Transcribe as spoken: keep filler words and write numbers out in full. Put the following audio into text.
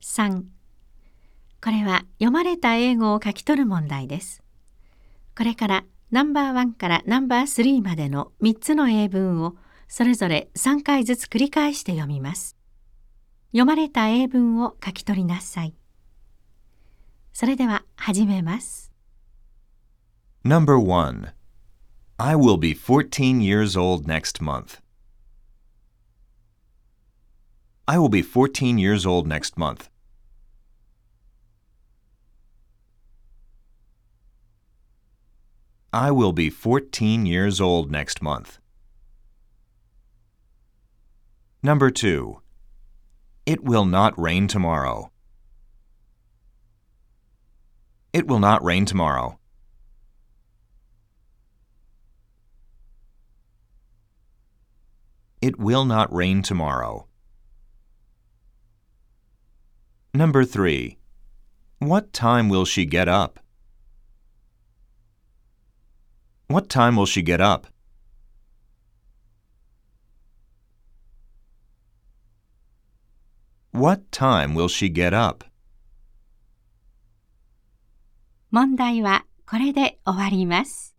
さん、これは読まれた英語を書き取る問題です。これからナンバーワンからナンバースリーまでのみっつの英文をそれぞれさんかいずつ繰り返して読みます。読まれた英文を書き取りなさい。それでは始めます。 Number one. I will be fourteen years old next month. I will be fourteen years old next month. I will be fourteen years old next month. Number two. It will not rain tomorrow. It will not rain tomorrow. It will not rain tomorrow. Number three. What time will she get up? What time will she get up? What time will she get up? 問題はこれで終わります。